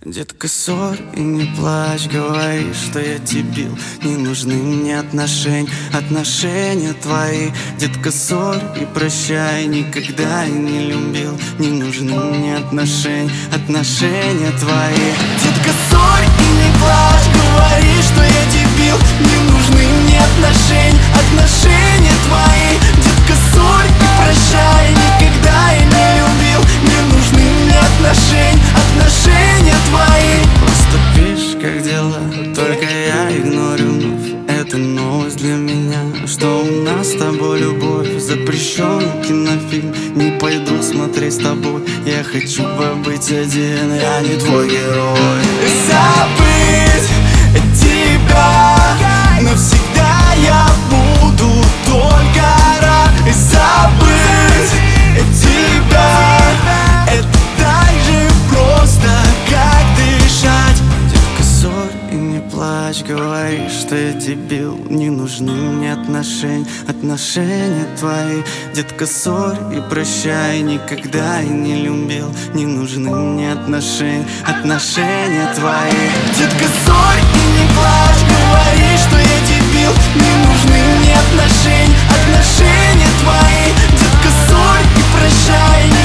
Детка, ссорь и не плачь, говори, что я дебил. Не нужны мне отношения твои. Детка, ссорь и прощай, никогда я не любил. Не нужны мне отношения твои. Детка, ссорь и не плачь, говори, что я дебил. Не нужны мне отношения твои. Детка, ссорь и прощай, никогда я не любил. Не нужны мне отношения твои. Просто пишешь, как дела, только я игнорю вновь. Это новость для меня, что у нас с тобой любовь. Запрещенный кинофильм, не пойду смотреть с тобой. Я хочу побыть один, я не твой герой. Забыть тебя навсегда я буду только рад. Забыть тебя, это так же просто, как дышать. Детка, ссорь и не плачь, говори, что я дебил. Не нужны мне отношения твои. Детка, ссорь и прощай, никогда я не любил. Не нужны мне отношения твои. Детка, ссорь и не плачь, говори, что я дебил. Не нужны мне отношения твои. Детка, ссорь и прощай.